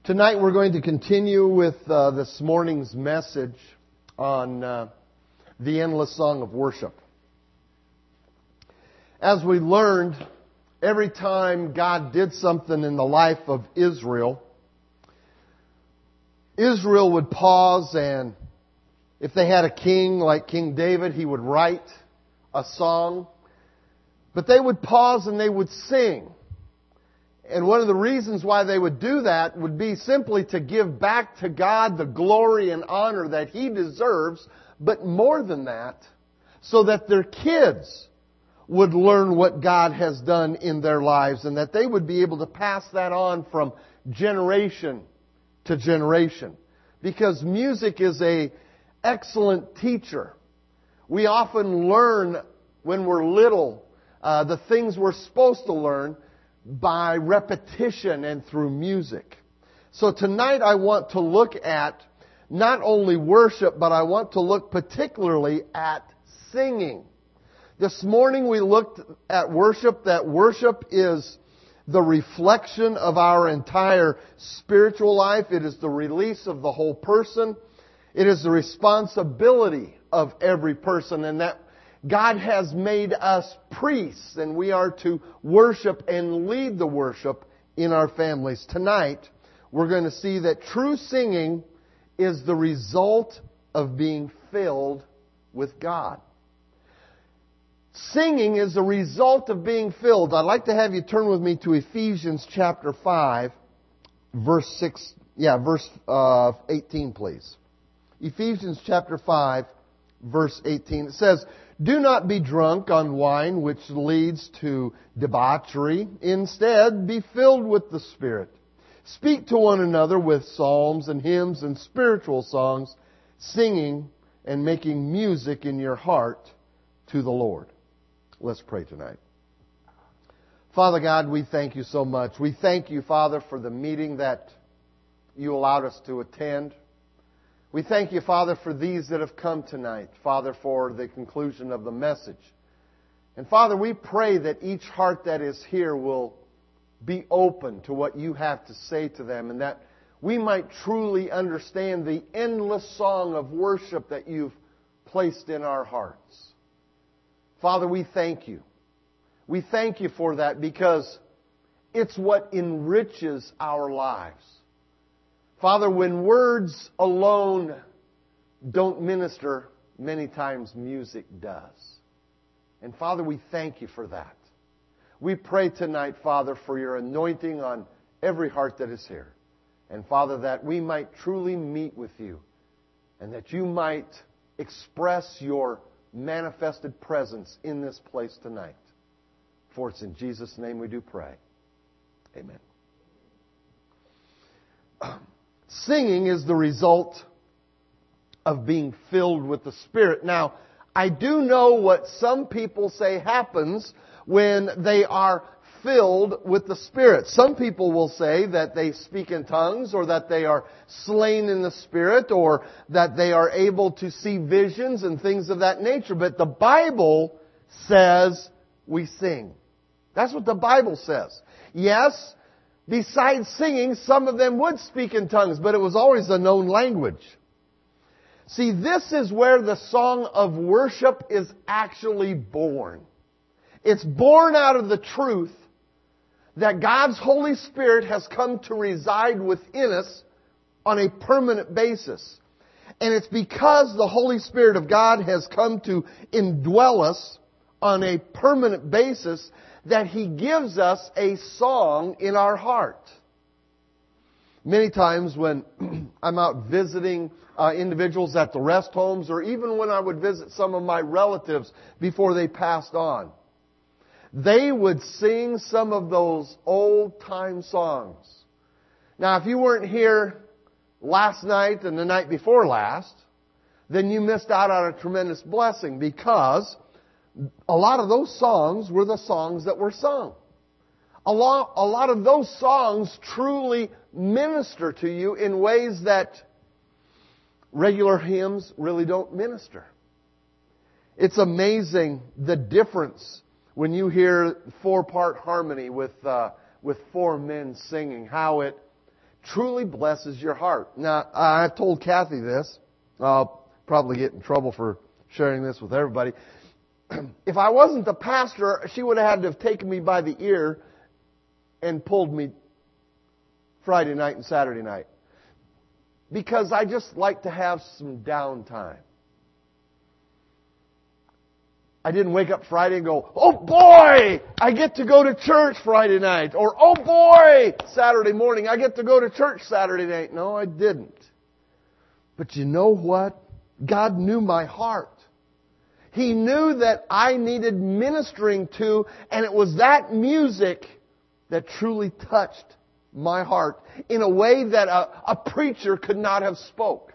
Tonight we're going to continue with this morning's message on the endless song of worship. As we learned, every time God did something in the life of Israel, Israel would pause, and if they had a king like King David, he would write a song. But they would pause and they would sing. And one of the reasons why they would do that would be simply to give back to God the glory and honor that He deserves, but more than that, so that their kids would learn what God has done in their lives and that they would be able to pass that on from generation to generation. Because music is an excellent teacher. We often learn when we're little the things we're supposed to learn by repetition and through music. So tonight I want to look at not only worship, but I want to look particularly at singing. This morning we looked at worship, that worship is the reflection of our entire spiritual life. It is the release of the whole person. It is the responsibility of every person, and that God has made us priests, and we are to worship and lead the worship in our families. Tonight, we're going to see that true singing is the result of being filled with God. Singing is the result of being filled. I'd like to have you turn with me to Ephesians chapter 5, verse 18, please. Ephesians chapter 5, verse 18. It says, "Do not be drunk on wine, which leads to debauchery. Instead, be filled with the Spirit. Speak to one another with psalms and hymns and spiritual songs, singing and making music in your heart to the Lord." Let's pray tonight. Father God, we thank You so much. We thank You, Father, for the meeting that You allowed us to attend. We thank You, Father, for these that have come tonight, Father, for the conclusion of the message. And Father, we pray that each heart that is here will be open to what You have to say to them, and that we might truly understand the endless song of worship that You've placed in our hearts. Father, we thank You. We thank You for that because it's what enriches our lives. Father, when words alone don't minister, many times music does. And Father, we thank You for that. We pray tonight, Father, for Your anointing on every heart that is here. And Father, that we might truly meet with You and that You might express Your manifested presence in this place tonight. For it's in Jesus' name we do pray. Amen. Singing is the result of being filled with the Spirit. Now, I do know what some people say happens when they are filled with the Spirit. Some people will say that they speak in tongues, or that they are slain in the Spirit, or that they are able to see visions and things of that nature. But the Bible says we sing. That's what the Bible says. Yes, besides singing, some of them would speak in tongues, but it was always a known language. See, this is where the song of worship is actually born. It's born out of the truth that God's Holy Spirit has come to reside within us on a permanent basis. And it's because the Holy Spirit of God has come to indwell us on a permanent basis that He gives us a song in our heart. Many times when I'm out visiting individuals at the rest homes, or even when I would visit some of my relatives before they passed on, they would sing some of those old-time songs. Now, if you weren't here last night and the night before last, then you missed out on a tremendous blessing, because a lot of those songs were the songs that were sung. A lot of those songs truly minister to you in ways that regular hymns really don't minister. It's amazing the difference when you hear 4-part harmony with four men singing, how it truly blesses your heart. Now, I've told Kathy this. I'll probably get in trouble for sharing this with everybody. If I wasn't the pastor, she would have had to have taken me by the ear and pulled me Friday night and Saturday night. Because I just like to have some downtime. I didn't wake up Friday and go, oh boy, I get to go to church Friday night. Or, oh boy, Saturday morning, I get to go to church Saturday night. No, I didn't. But you know what? God knew my heart. He knew that I needed ministering to, and it was that music that truly touched my heart in a way that a preacher could not have spoke.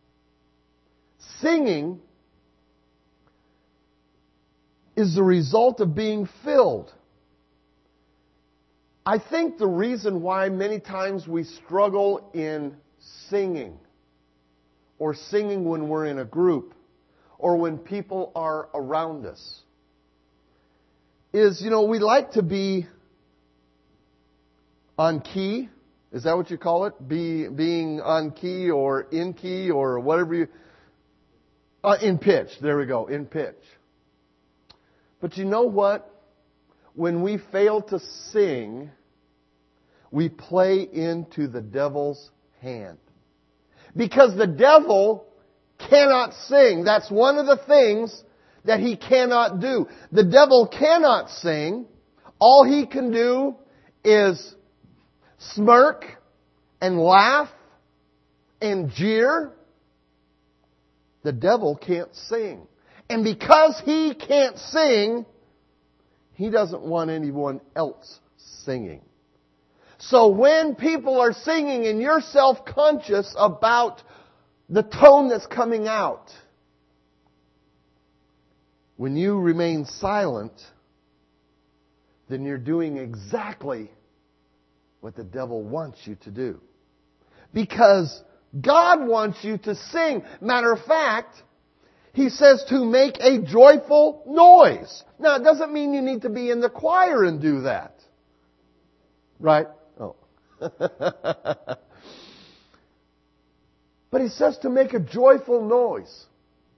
Singing is the result of being filled. I think the reason why many times we struggle in singing, or singing when we're in a group, or when people are around us, is, we like to be on key. Is that what you call it? Being on key or in key or whatever you... in pitch. There we go. In pitch. But you know what? When we fail to sing, we play into the devil's hand. Because the devil cannot sing. That's one of the things that he cannot do. The devil cannot sing. All he can do is smirk and laugh and jeer. The devil can't sing. And because he can't sing, he doesn't want anyone else singing. So when people are singing and you're self-conscious about the tone that's coming out, when you remain silent, then you're doing exactly what the devil wants you to do. Because God wants you to sing. Matter of fact, He says to make a joyful noise. Now, it doesn't mean you need to be in the choir and do that. Right? Oh. But He says to make a joyful noise.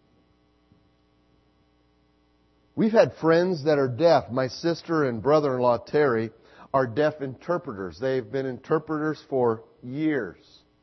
We've had friends that are deaf. My sister and brother-in-law, Terry, are deaf interpreters. They've been interpreters for years.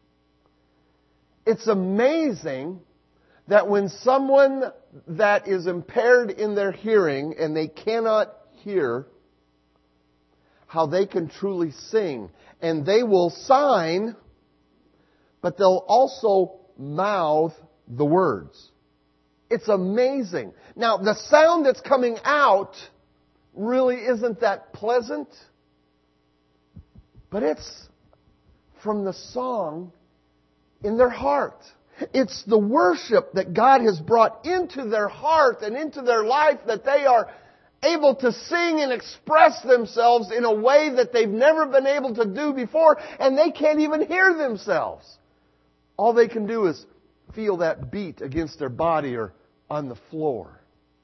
It's amazing that when someone that is impaired in their hearing and they cannot hear, how they can truly sing. And they will sign, but they'll also mouth the words. It's amazing. Now, the sound that's coming out really isn't that pleasant, but it's from the song in their heart. It's the worship that God has brought into their heart and into their life that they are able to sing and express themselves in a way that they've never been able to do before, and they can't even hear themselves. All they can do is feel that beat against their body or on the floor.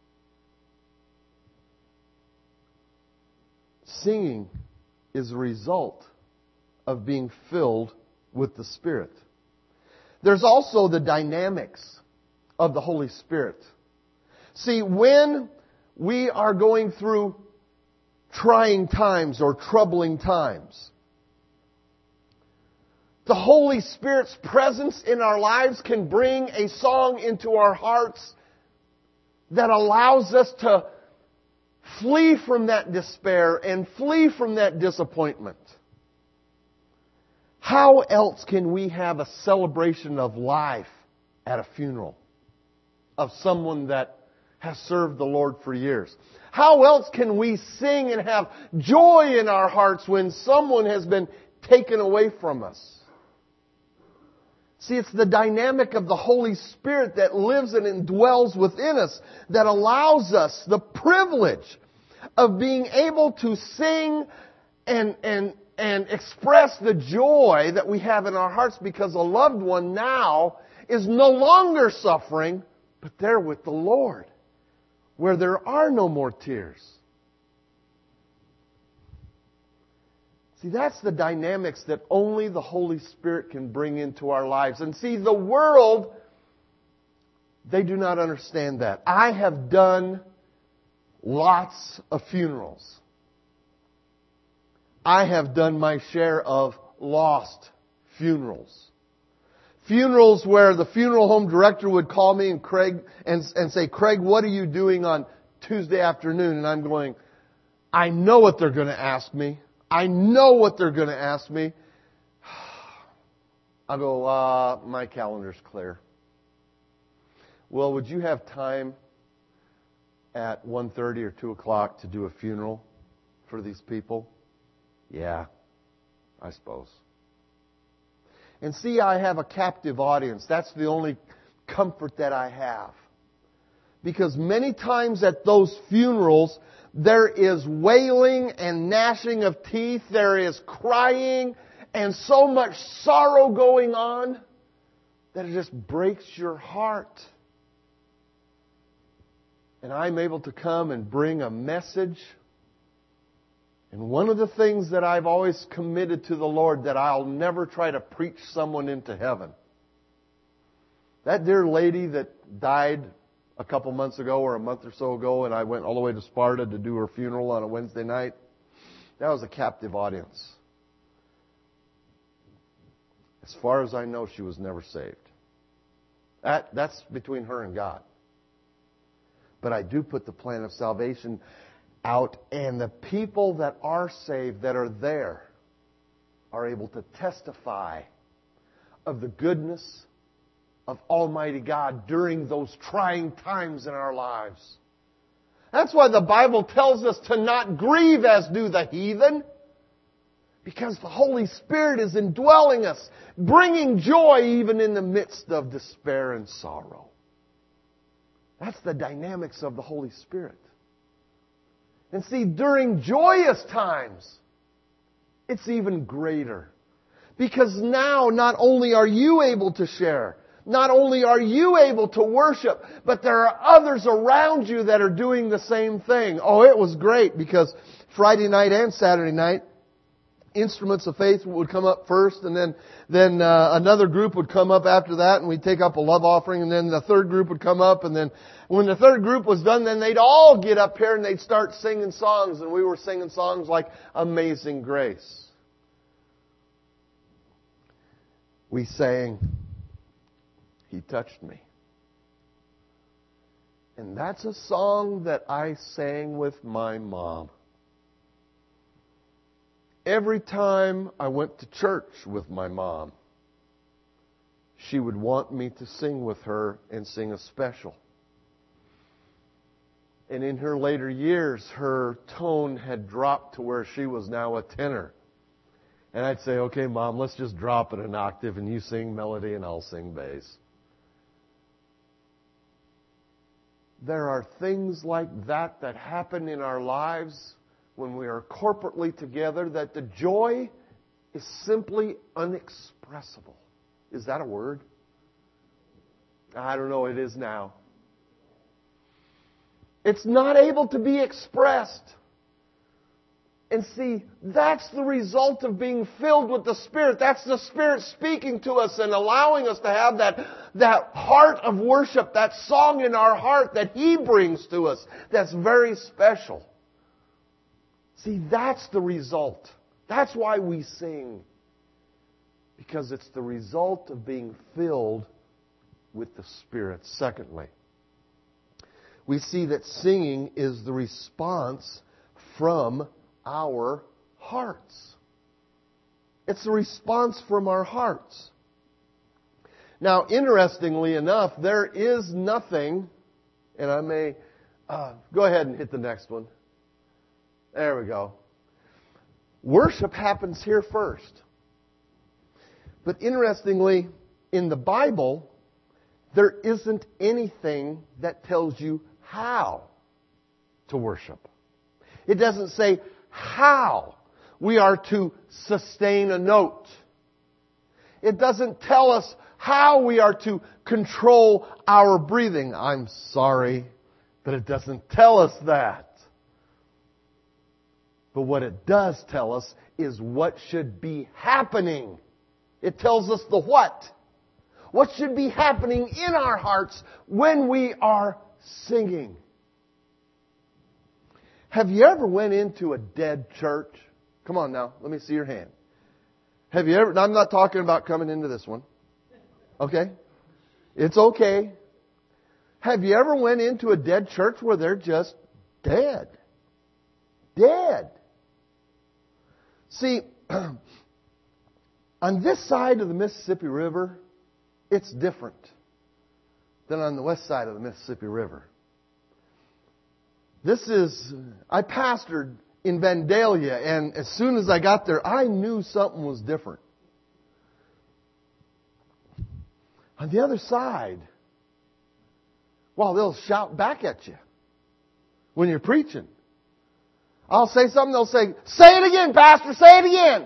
Singing is a result of being filled with the Spirit. There's also the dynamics of the Holy Spirit. See, when we are going through trying times or troubling times, the Holy Spirit's presence in our lives can bring a song into our hearts that allows us to flee from that despair and flee from that disappointment. How else can we have a celebration of life at a funeral of someone that has served the Lord for years? How else can we sing and have joy in our hearts when someone has been taken away from us? See, it's the dynamic of the Holy Spirit that lives and indwells within us that allows us the privilege of being able to sing and express the joy that we have in our hearts because a loved one now is no longer suffering, but they're with the Lord, where there are no more tears. See, that's the dynamics that only the Holy Spirit can bring into our lives. And see, the world, they do not understand that. I have done lots of funerals. I have done my share of lost funerals. Funerals where the funeral home director would call me and say, Craig, what are you doing on Tuesday afternoon? And I'm going, I know what they're going to ask me. I know what they're going to ask me. I'll go, my calendar's clear. Well, would you have time at 1:30 or 2 o'clock to do a funeral for these people? Yeah, I suppose. And see, I have a captive audience. That's the only comfort that I have. Because many times at those funerals, there is wailing and gnashing of teeth. There is crying and so much sorrow going on that it just breaks your heart. And I'm able to come and bring a message. And one of the things that I've always committed to the Lord, that I'll never try to preach someone into heaven. That dear lady that died a couple months ago or a month or so ago, and I went all the way to Sparta to do her funeral on a Wednesday night, that was a captive audience. As far as I know, she was never saved. That's between her and God. But I do put the plan of salvation out, and the people that are saved, that are there, are able to testify of the goodness of Almighty God during those trying times in our lives. That's why the Bible tells us to not grieve as do the heathen, because the Holy Spirit is indwelling us, bringing joy even in the midst of despair and sorrow. That's the dynamics of the Holy Spirit. And see, during joyous times, it's even greater. Because now not only are you able to share, not only are you able to worship, but there are others around you that are doing the same thing. Oh, it was great because Friday night and Saturday night, Instruments of Faith would come up first, and then another group would come up after that, and we'd take up a love offering, and then the third group would come up, and then when the third group was done, then they'd all get up here and they'd start singing songs, and we were singing songs like Amazing Grace. We sang, He Touched Me. And that's a song that I sang with my mom. Every time I went to church with my mom, she would want me to sing with her and sing a special. And in her later years, her tone had dropped to where she was now a tenor. And I'd say, okay, Mom, let's just drop it an octave and you sing melody and I'll sing bass. There are things like that happen in our lives when we are corporately together, that the joy is simply unexpressible. Is that a word? I don't know, it is now. It's not able to be expressed. And see, that's the result of being filled with the Spirit. That's the Spirit speaking to us and allowing us to have that heart of worship, that song in our heart that He brings to us that's very special. See, that's the result. That's why we sing. Because it's the result of being filled with the Spirit. Secondly, we see that singing is the response from our hearts. It's the response from our hearts. Now, interestingly enough, there is nothing, and I may go ahead and hit the next one. There we go. Worship happens here first. But interestingly, in the Bible, there isn't anything that tells you how to worship. It doesn't say how we are to sustain a note. It doesn't tell us how we are to control our breathing. I'm sorry, but it doesn't tell us that. But what it does tell us is what should be happening. It tells us the what. What should be happening in our hearts when we are singing. Have you ever went into a dead church? Come on now, let me see your hand. Have you ever, I'm not talking about coming into this one. Okay? It's okay. Have you ever went into a dead church where they're just dead? Dead. See, on this side of the Mississippi River, it's different than on the west side of the Mississippi River. I pastored in Vandalia, and as soon as I got there, I knew something was different. On the other side, well, they'll shout back at you when you're preaching. I'll say something, they'll say, "Say it again, Pastor, say it again."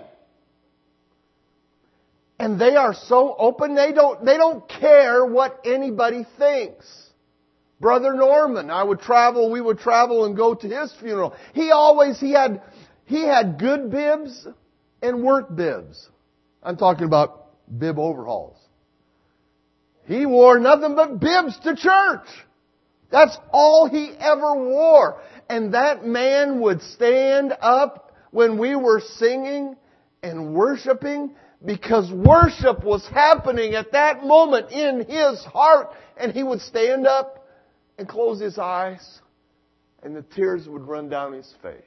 And they are so open, they don't care what anybody thinks. Brother Norman, we would travel and go to his funeral. He had good bibs and work bibs. I'm talking about bib overhauls. He wore nothing but bibs to church. That's all he ever wore. And that man would stand up when we were singing and worshiping, because worship was happening at that moment in his heart. And he would stand up and close his eyes, and the tears would run down his face.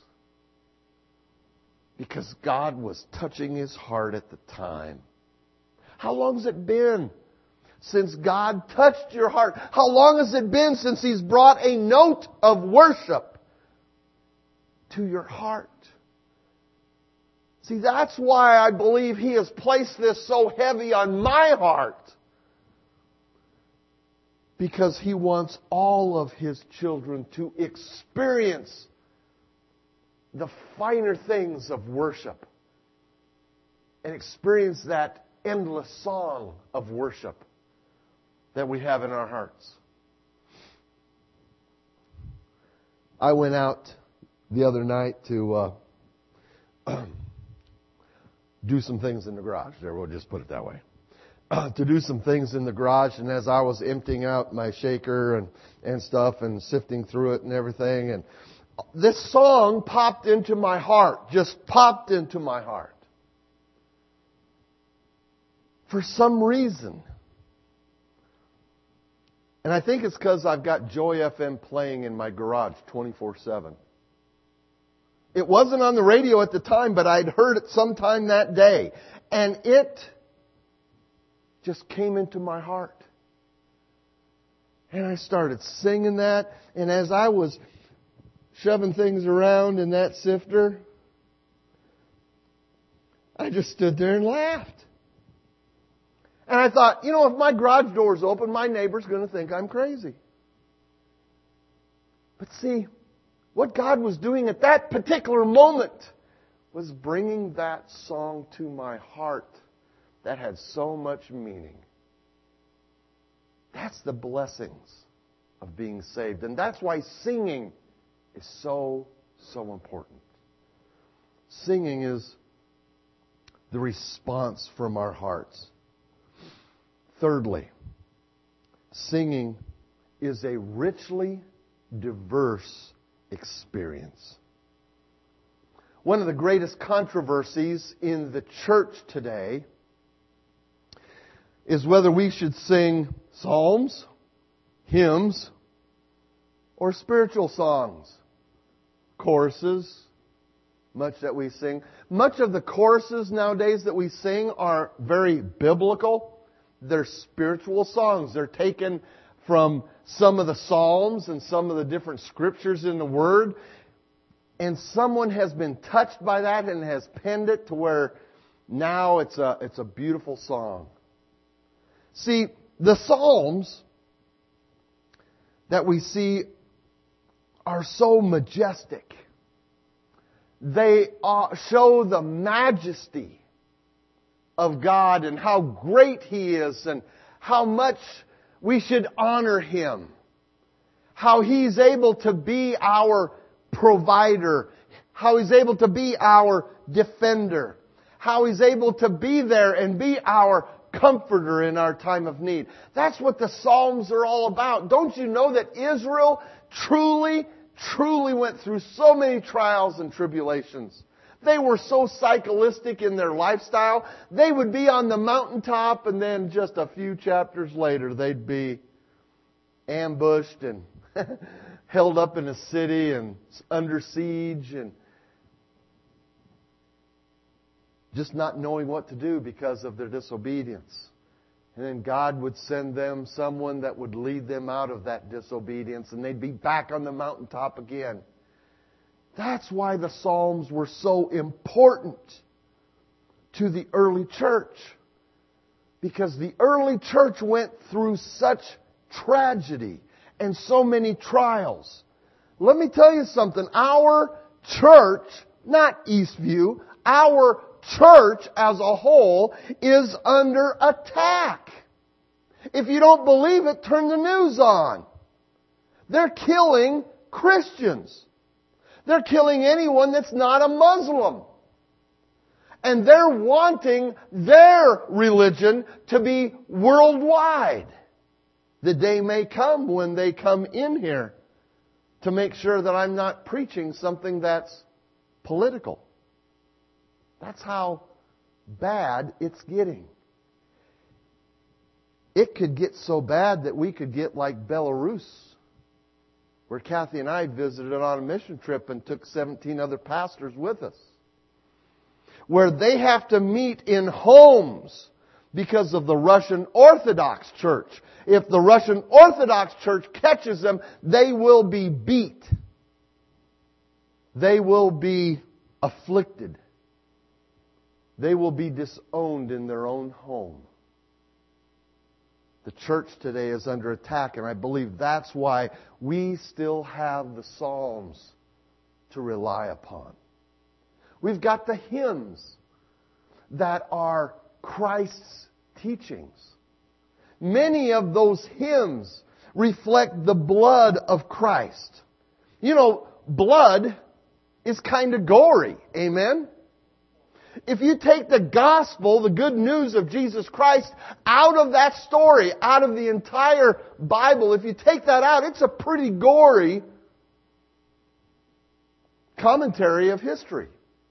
Because God was touching his heart at the time. How long has it been since God touched your heart? How long has it been since He's brought a note of worship to your heart? See, that's why I believe He has placed this so heavy on my heart. Because He wants all of His children to experience the finer things of worship and experience that endless song of worship that we have in our hearts. I went out the other night to do some things in the garage. There, we'll just put it that way. To do some things in the garage, and as I was emptying out my shaker and stuff and sifting through it and everything, and this song popped into my heart, just popped into my heart. For some reason. And I think it's because I've got Joy FM playing in my garage 24/7. It wasn't on the radio at the time, but I'd heard it sometime that day. And it just came into my heart. And I started singing that. And as I was shoving things around in that sifter, I just stood there and laughed. And I thought, if my garage door's open, my neighbor's going to think I'm crazy. But see, what God was doing at that particular moment was bringing that song to my heart that had so much meaning. That's the blessings of being saved. And that's why singing is so, so important. Singing is the response from our hearts. Thirdly, singing is a richly diverse experience. One of the greatest controversies in the church today is whether we should sing psalms, hymns, or spiritual songs. Choruses, much that we sing. Much of the choruses nowadays that we sing are very biblical. They're spiritual songs. They're taken from some of the Psalms and some of the different scriptures in the Word. And someone has been touched by that and has penned it to where now it's a beautiful song. See, the Psalms that we see are so majestic. They show the majesty of God and how great He is and how much we should honor Him. How He's able to be our provider. how He's able to be our defender, how He's able to be there and be our comforter in our time of need. That's what the Psalms are all about. Don't you know that Israel truly went through so many trials and tribulations? They were so cyclistic in their lifestyle. They would be on the mountaintop and then just a few chapters later they'd be ambushed and held up in a city and under siege and just not knowing what to do because of their disobedience. And then God would send them someone that would lead them out of that disobedience, and they'd be back on the mountaintop again. That's why the Psalms were so important to the early church. Because the early church went through such tragedy and so many trials. Let me tell you something. Our church, not Eastview, our church as a whole is under attack. If you don't believe it, turn the news on. They're killing Christians. They're killing anyone that's not a Muslim. And they're wanting their religion to be worldwide. The day may come when they come in here to make sure that I'm not preaching something that's political. That's how bad it's getting. It could get so bad that we could get like Belarus, where Kathy and I visited on a mission trip and took 17 other pastors with us, where they have to meet in homes because of the Russian Orthodox Church. If the Russian Orthodox Church catches them, they will be beat. They will be afflicted. They will be disowned in their own home. The church today is under attack, and I believe that's why we still have the Psalms to rely upon. We've got the hymns that are Christ's teachings. Many of those hymns reflect the blood of Christ. You know, blood is kind of gory. Amen? If you take the gospel, the good news of Jesus Christ, out of that story, out of the entire Bible, if you take that out, it's a pretty gory commentary of history.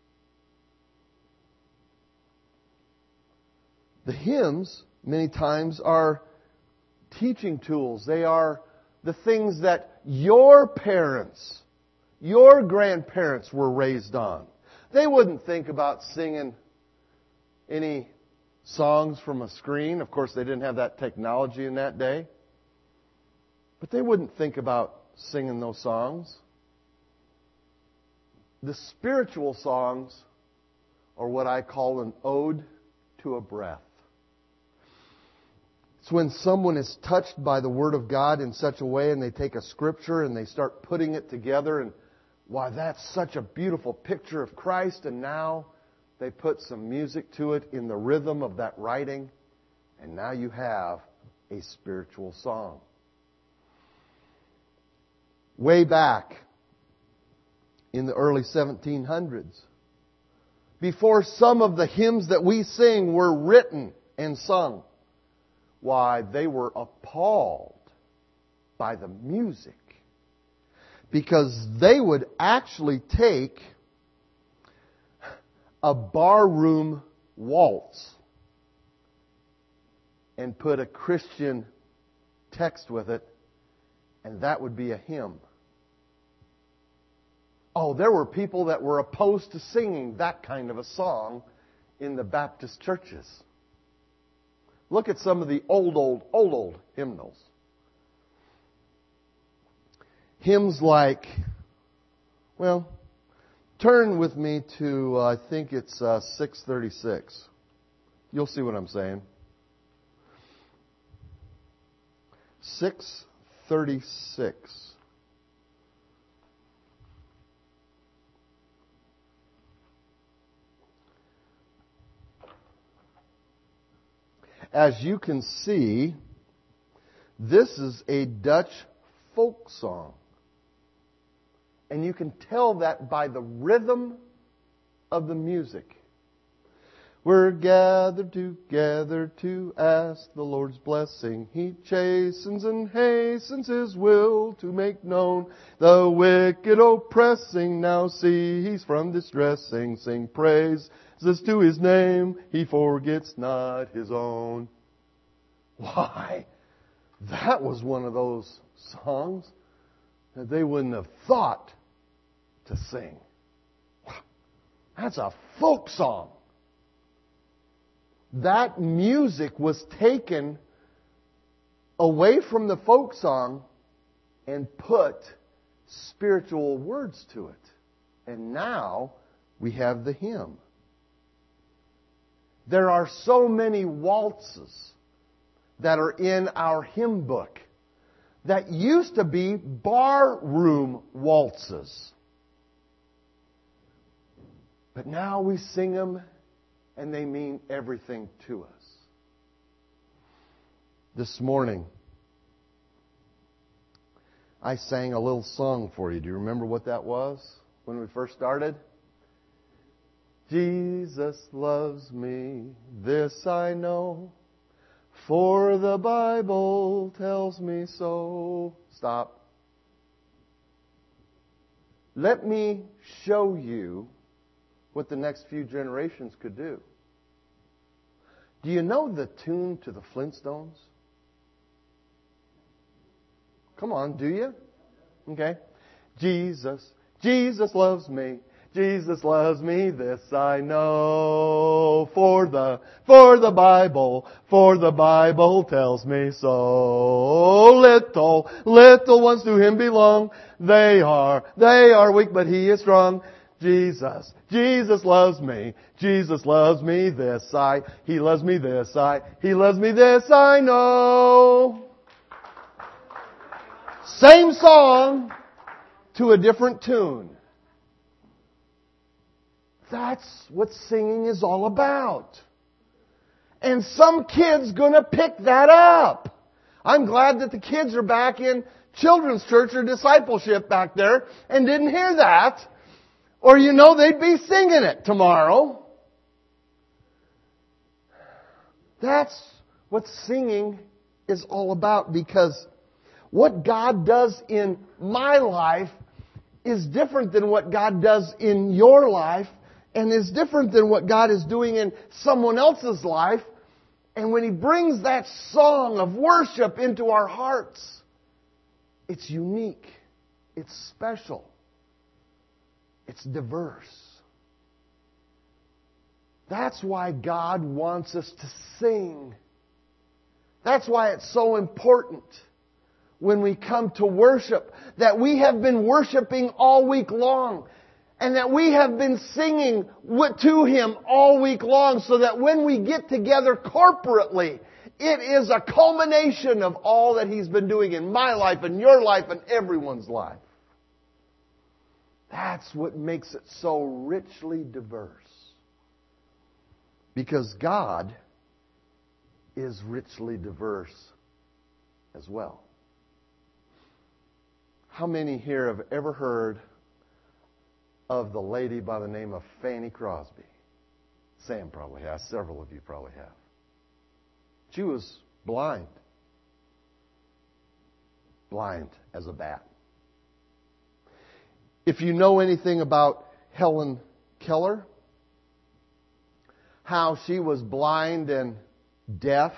The hymns, many times, are teaching tools. They are the things that your parents, your grandparents were raised on. They wouldn't think about singing any songs from a screen. Of course, they didn't have that technology in that day. But they wouldn't think about singing those songs. The spiritual songs are what I call an ode to a breath. It's when someone is touched by the Word of God in such a way and they take a scripture and they start putting it together and why, that's such a beautiful picture of Christ, and now they put some music to it in the rhythm of that writing, and now you have a spiritual song. Way back in the early 1700s, before some of the hymns that we sing were written and sung, why, they were appalled by the music. Because they would actually take a barroom waltz and put a Christian text with it, and that would be a hymn. Oh, there were people that were opposed to singing that kind of a song in the Baptist churches. Look at some of the old hymnals. Hymns like, well, turn with me to, I think it's 636. You'll see what I'm saying. 636. As you can see, this is a Dutch folk song. And you can tell that by the rhythm of the music. We're gathered together to ask the Lord's blessing. He chastens and hastens His will to make known the wicked oppressing. Now cease from distressing. Sing praises to His name. He forgets not His own. Why? That was one of those songs that they wouldn't have thought to sing. That's a folk song. That music was taken away from the folk song and put spiritual words to it. And now we have the hymn. There are so many waltzes that are in our hymn book that used to be barroom waltzes. But now we sing them and they mean everything to us. This morning, I sang a little song for you. Do you remember what that was when we first started? Jesus loves me, this I know, for the Bible tells me so. Stop. Let me show you what the next few generations could do. Do you know the tune to the Flintstones? Come on, do you? Okay. Jesus loves me. Jesus loves me, this I know. For the Bible tells me so. Little ones to Him belong. They are weak, but He is strong. Jesus loves me. Jesus loves me, He loves me, He loves me, this I know. Same song to a different tune. That's what singing is all about. And some kid's gonna pick that up. I'm glad that the kids are back in children's church or discipleship back there and didn't hear that. Or they'd be singing it tomorrow. That's what singing is all about, because what God does in my life is different than what God does in your life, and is different than what God is doing in someone else's life. And when He brings that song of worship into our hearts, it's unique. It's special. It's diverse. That's why God wants us to sing. That's why it's so important when we come to worship that we have been worshiping all week long, and that we have been singing to Him all week long, so that when we get together corporately, it is a culmination of all that He's been doing in my life and your life and everyone's life. That's what makes it so richly diverse. Because God is richly diverse as well. How many here have ever heard of the lady by the name of Fanny Crosby? Sam probably has. Several of you probably have. She was blind. Blind as a bat. If you know anything about Helen Keller, how she was blind and deaf,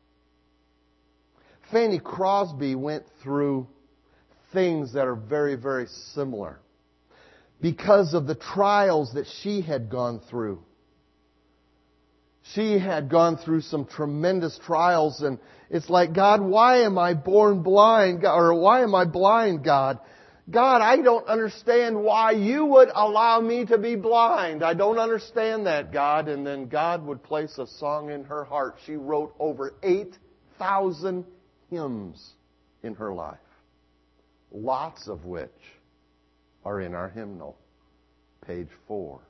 Fanny Crosby went through things that are very, very similar because of the trials that she had gone through. She had gone through some tremendous trials, and it's like, God, why am I born blind? Or why am I blind, God? God, I don't understand why you would allow me to be blind. I don't understand that, God. And then God would place a song in her heart. She wrote over 8,000 hymns in her life, lots of which are in our hymnal, page 4.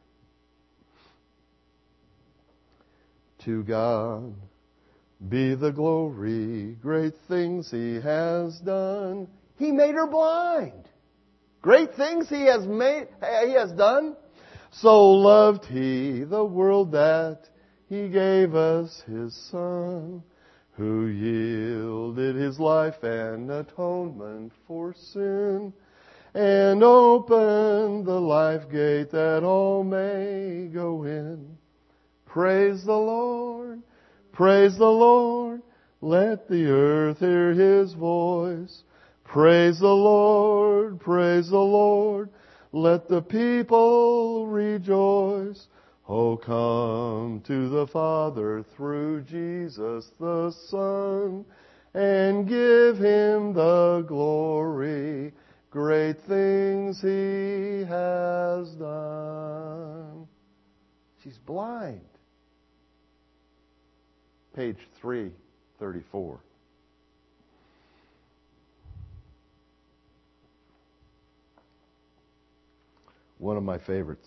To God be the glory, great things He has done. He made her blind. Great things He has made, He has done. So loved He the world that He gave us His Son, who yielded His life an atonement for sin, and opened the life gate that all may go in. Praise the Lord, praise the Lord, let the earth hear His voice. Praise the Lord, praise the Lord, let the people rejoice. Oh, come to the Father through Jesus the Son, and give Him the glory. Great things He has done. She's blind. Page 334. One of my favorites.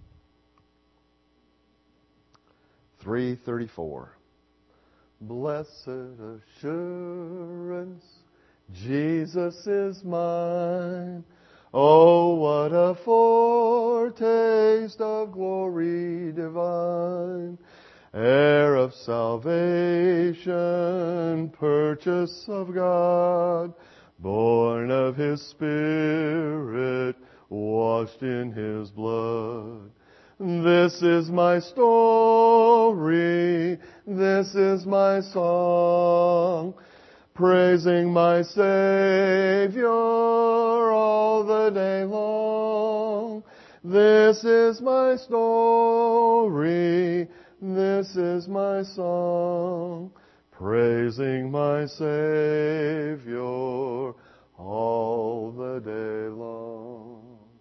334. Blessed assurance, Jesus is mine. Oh, what a foretaste of glory divine. Heir of salvation, purchase of God, born of His Spirit, washed in His blood. This is my story, this is my song, praising my Savior all the day long. This is my story, this is my song, praising my Savior all the day long.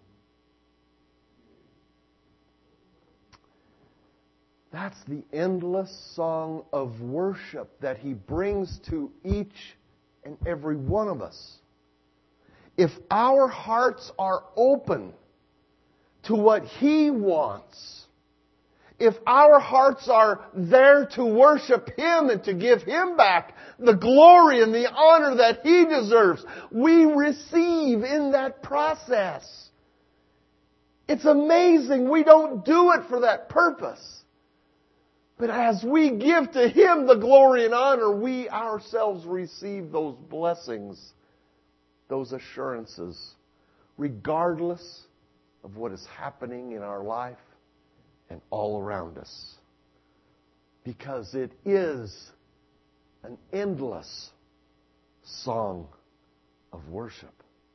That's the endless song of worship that He brings to each and every one of us. If our hearts are open to what He wants, if our hearts are there to worship Him and to give Him back the glory and the honor that He deserves, we receive in that process. It's amazing. We don't do it for that purpose. But as we give to Him the glory and honor, we ourselves receive those blessings, those assurances, regardless of what is happening in our life and all around us. Because it is an endless song of worship.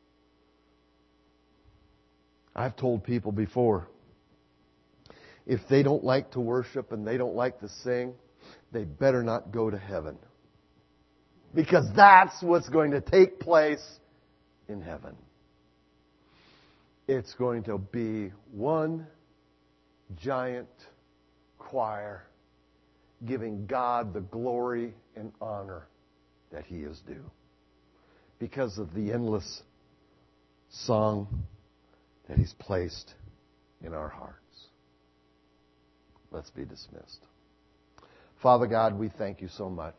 I've told people before, if they don't like to worship and they don't like to sing, they better not go to heaven. Because that's what's going to take place in heaven. It's going to be one giant choir giving God the glory and honor that He is due. Because of the endless song that He's placed in our hearts. Let's be dismissed. Father God, we thank You so much.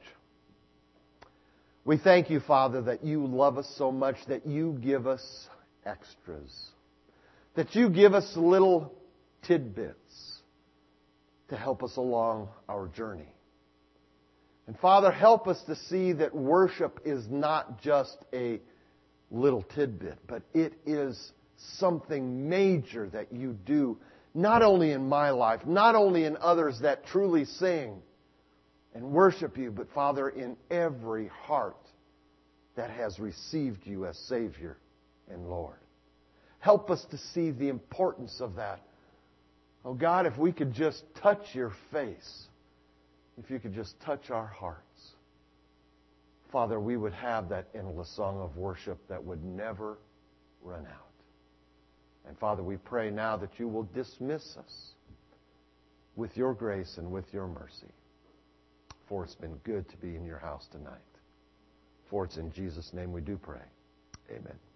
We thank You, Father, that You love us so much that You give us extras. That You give us little tidbits to help us along our journey. And Father, help us to see that worship is not just a little tidbit, but it is something major that You do, not only in my life, not only in others that truly sing and worship You, but Father, in every heart that has received You as Savior and Lord. Help us to see the importance of that. Oh God, if we could just touch Your face, if You could just touch our hearts, Father, we would have that endless song of worship that would never run out. And Father, we pray now that You will dismiss us with Your grace and with Your mercy. For it's been good to be in Your house tonight. For it's in Jesus' name we do pray. Amen.